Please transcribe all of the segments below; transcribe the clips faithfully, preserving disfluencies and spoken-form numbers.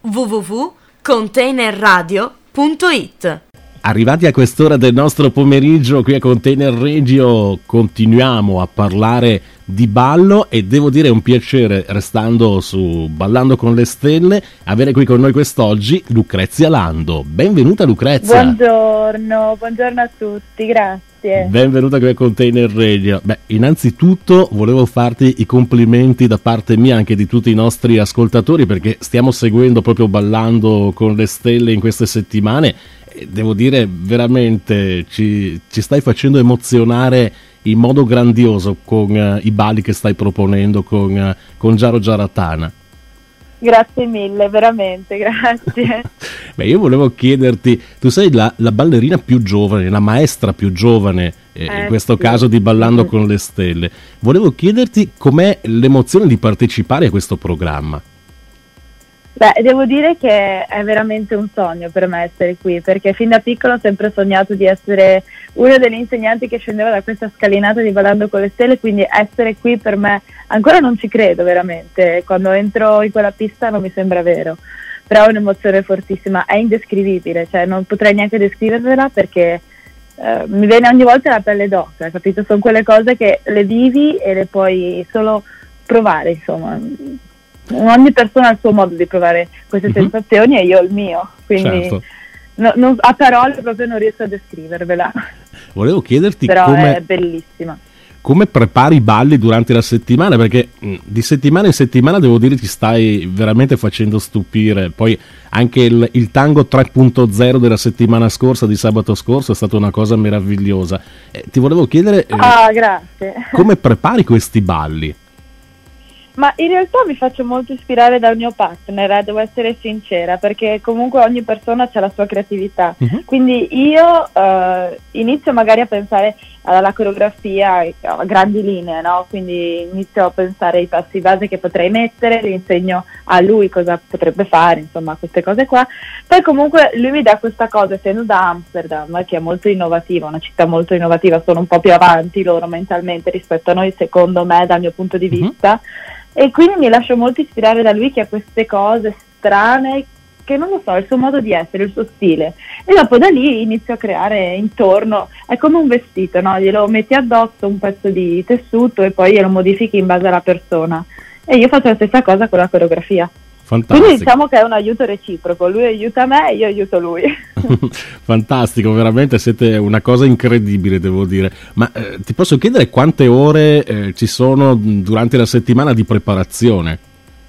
w w w punto container radio punto i t. Arrivati a quest'ora del nostro pomeriggio qui a Container Radio continuiamo a parlare di ballo e devo dire è un piacere, restando su Ballando con le Stelle, avere qui con noi quest'oggi Lucrezia Lando. Benvenuta Lucrezia. Buongiorno, buongiorno a tutti, grazie. Benvenuta qui a Container Radio. Beh, innanzitutto volevo farti i complimenti da parte mia, anche di tutti i nostri ascoltatori, perché stiamo seguendo proprio Ballando con le Stelle in queste settimane. Devo dire veramente ci, ci stai facendo emozionare in modo grandioso con uh, i balli che stai proponendo con, uh, con Giaro Giaratana. Grazie mille, veramente, grazie. Beh, io volevo chiederti, tu sei la, la ballerina più giovane, la maestra più giovane eh, eh, in questo sì. caso di Ballando mm-hmm. con le Stelle. Volevo chiederti com'è l'emozione di partecipare a questo programma. Beh, devo dire che è veramente un sogno per me essere qui, perché fin da piccola ho sempre sognato di essere una delle insegnanti che scendeva da questa scalinata di Ballando con le Stelle, quindi essere qui per me, ancora non ci credo veramente, quando entro in quella pista non mi sembra vero, però è un'emozione fortissima, è indescrivibile, cioè non potrei neanche descrivervela perché eh, mi viene ogni volta la pelle d'oca, capito? Sono quelle cose che le vivi e le puoi solo provare, insomma. Ogni persona ha il suo modo di provare queste mm-hmm. sensazioni e io ho il mio, quindi certo. no, non, a parole proprio non riesco a descrivervela. Volevo chiederti però come, è bellissima. Come prepari i balli durante la settimana, perché mh, di settimana in settimana devo dire ti stai veramente facendo stupire. Poi anche il, il tango tre punto zero della settimana scorsa, di sabato scorso, è stata una cosa meravigliosa. Eh, ti volevo chiedere eh, ah, grazie. come prepari questi balli? Ma in realtà mi faccio molto ispirare dal mio partner, eh, devo essere sincera, perché comunque ogni persona ha la sua creatività. Uh-huh. Quindi io eh, inizio magari a pensare alla coreografia a grandi linee, no? Quindi inizio a pensare ai passi base che potrei mettere, gli insegno a lui cosa potrebbe fare, insomma queste cose qua. Poi comunque lui mi dà questa cosa, essendo da Amsterdam, che è molto innovativa, una città molto innovativa, sono un po' più avanti loro mentalmente rispetto a noi, secondo me, dal mio punto di vista. Uh-huh. E quindi mi lascio molto ispirare da lui, che ha queste cose strane, che non lo so, il suo modo di essere, il suo stile. E dopo da lì inizio a creare intorno, è come un vestito, no? Glielo metti addosso un pezzo di tessuto e poi glielo modifichi in base alla persona. E io faccio la stessa cosa con la coreografia. Fantastico. Quindi diciamo che è un aiuto reciproco, lui aiuta me e io aiuto lui. Fantastico, veramente siete una cosa incredibile, devo dire. Ma eh, ti posso chiedere quante ore eh, ci sono durante la settimana di preparazione?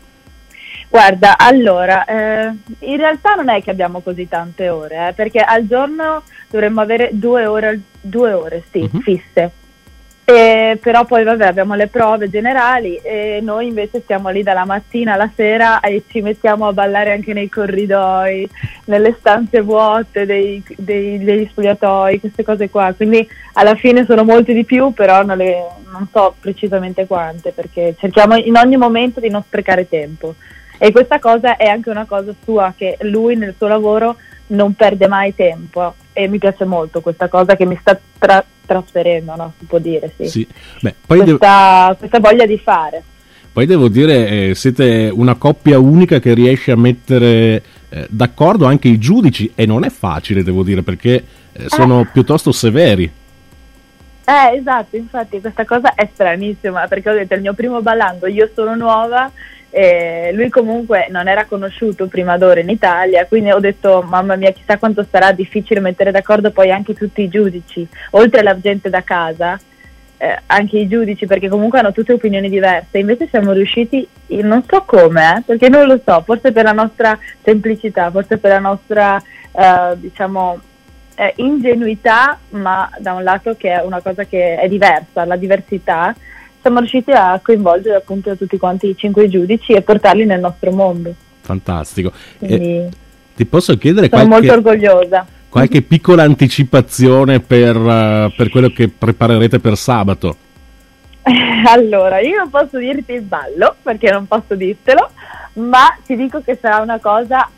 Guarda, allora, eh, in realtà non è che abbiamo così tante ore, eh, perché al giorno dovremmo avere due ore, due ore sì, uh-huh. fisse. E però poi vabbè abbiamo le prove generali e noi invece stiamo lì dalla mattina alla sera e ci mettiamo a ballare anche nei corridoi, nelle stanze vuote dei, dei, degli spogliatoi, queste cose qua, quindi alla fine sono molte di più, però non, le, non so precisamente quante, perché cerchiamo in ogni momento di non sprecare tempo. E questa cosa è anche una cosa sua, che lui nel suo lavoro non perde mai tempo e mi piace molto questa cosa che mi sta tra- trasferendo, no? Si può dire, sì. sì. Beh, poi questa, devo... questa voglia di fare. Poi devo dire, eh, siete una coppia unica che riesce a mettere eh, d'accordo anche i giudici e non è facile, devo dire, perché eh, sono eh. piuttosto severi. Eh, esatto, infatti questa cosa è stranissima, perché ho detto è il mio primo ballando, io sono nuova. E lui comunque non era conosciuto prima d'ora in Italia, quindi ho detto mamma mia, chissà quanto sarà difficile mettere d'accordo poi anche tutti i giudici, oltre alla gente da casa, eh, anche i giudici, perché comunque hanno tutte opinioni diverse. Invece siamo riusciti, non so come, eh, perché non lo so, forse per la nostra semplicità, forse per la nostra eh, diciamo eh, ingenuità, ma da un lato che è una cosa che è diversa, la diversità. Siamo riusciti a coinvolgere appunto tutti quanti i cinque giudici e portarli nel nostro mondo. Fantastico. Eh, ti posso chiedere sono qualche, molto orgogliosa. Qualche piccola anticipazione per, uh, per quello che preparerete per sabato? Allora, io non posso dirti il ballo, perché non posso dirtelo, ma ti dico che sarà una cosa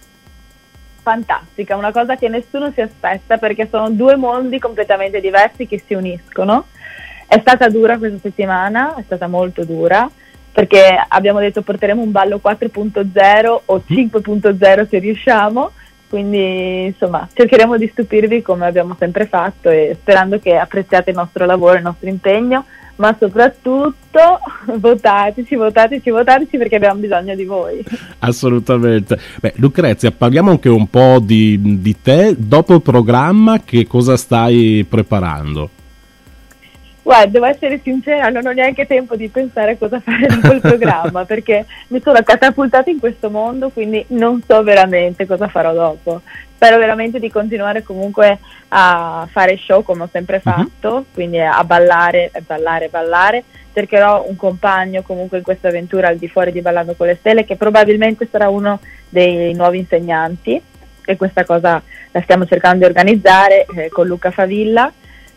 fantastica, una cosa che nessuno si aspetta, perché sono due mondi completamente diversi che si uniscono. È stata dura questa settimana, è stata molto dura, perché abbiamo detto porteremo un ballo quattro punto zero o cinque punto zero se riusciamo, quindi insomma cercheremo di stupirvi come abbiamo sempre fatto e sperando che apprezziate il nostro lavoro, il nostro impegno, ma soprattutto votateci, votateci, votateci perché abbiamo bisogno di voi. Assolutamente. Beh, Lucrezia, parliamo anche un po' di, di te. Dopo il programma che cosa stai preparando? Guarda, devo essere sincera, non ho neanche tempo di pensare a cosa fare dopo il programma perché mi sono catapultata in questo mondo, quindi non so veramente cosa farò dopo. Spero veramente di continuare comunque a fare show come ho sempre fatto, uh-huh. quindi a ballare, ballare, ballare. Cercherò un compagno comunque in questa avventura al di fuori di Ballando con le Stelle, che probabilmente sarà uno dei nuovi insegnanti, e questa cosa la stiamo cercando di organizzare eh, con Luca Favilla.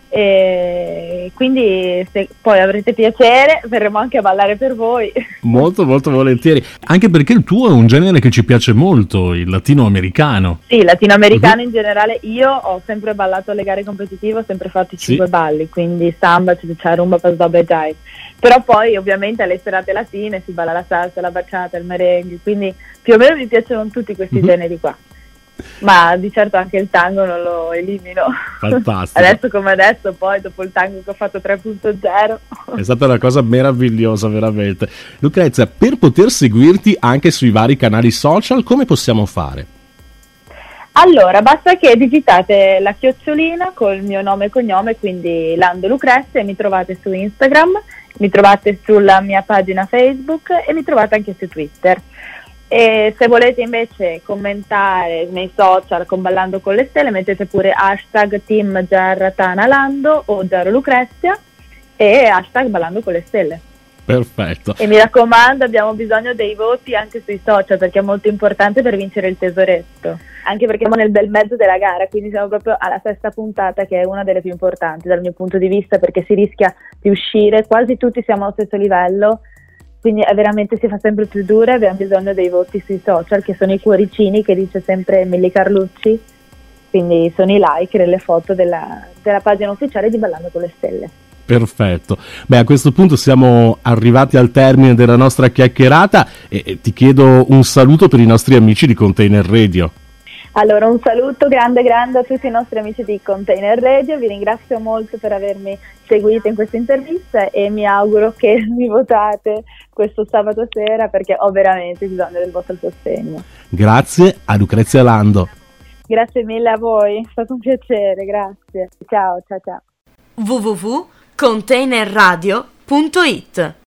E quindi se poi avrete piacere verremo anche a ballare per voi. Molto molto volentieri, anche perché il tuo è un genere che ci piace molto, il latinoamericano. Sì, latinoamericano uh-huh. in generale. Io ho sempre ballato alle gare competitive, ho sempre fatto i sì. cinque balli, quindi samba, c'è rumba, pasodoble e jive. Però poi ovviamente alle serate latine si balla la salsa, la bachata, il merengue, quindi più o meno mi piacciono tutti questi uh-huh. generi qua. Ma di certo anche il tango non lo elimino. Fantastico. Adesso come adesso, poi dopo il tango che ho fatto tre punto zero è stata una cosa meravigliosa veramente. Lucrezia, per poter seguirti anche sui vari canali social come possiamo fare? Allora, basta che digitate la chiocciolina col mio nome e cognome, quindi Lando Lucrezia, e mi trovate su Instagram, mi trovate sulla mia pagina Facebook e mi trovate anche su Twitter. E se volete invece commentare nei social con Ballando con le Stelle, mettete pure hashtag Team Gerratana Lando o Gero Lucrezia e hashtag Ballando con le Stelle. Perfetto. E mi raccomando, abbiamo bisogno dei voti anche sui social perché è molto importante per vincere il tesoretto, anche perché siamo nel bel mezzo della gara, quindi siamo proprio alla sesta puntata, che è una delle più importanti dal mio punto di vista, perché si rischia di uscire, quasi tutti siamo allo stesso livello, quindi è veramente, si fa sempre più dura. Abbiamo bisogno dei voti sui social, che sono i cuoricini che dice sempre Milly Carlucci, quindi sono i like delle foto della, della pagina ufficiale di Ballando con le Stelle. Perfetto. Beh, a questo punto siamo arrivati al termine della nostra chiacchierata e, e ti chiedo un saluto per i nostri amici di Container Radio. Allora, un saluto grande grande a tutti i nostri amici di Container Radio, vi ringrazio molto per avermi seguito in questa intervista e mi auguro che mi votate questo sabato sera perché ho veramente bisogno del vostro sostegno. Grazie a Lucrezia Lando. Grazie mille a voi, è stato un piacere, grazie. Ciao, ciao, ciao. w w w punto containerradio punto it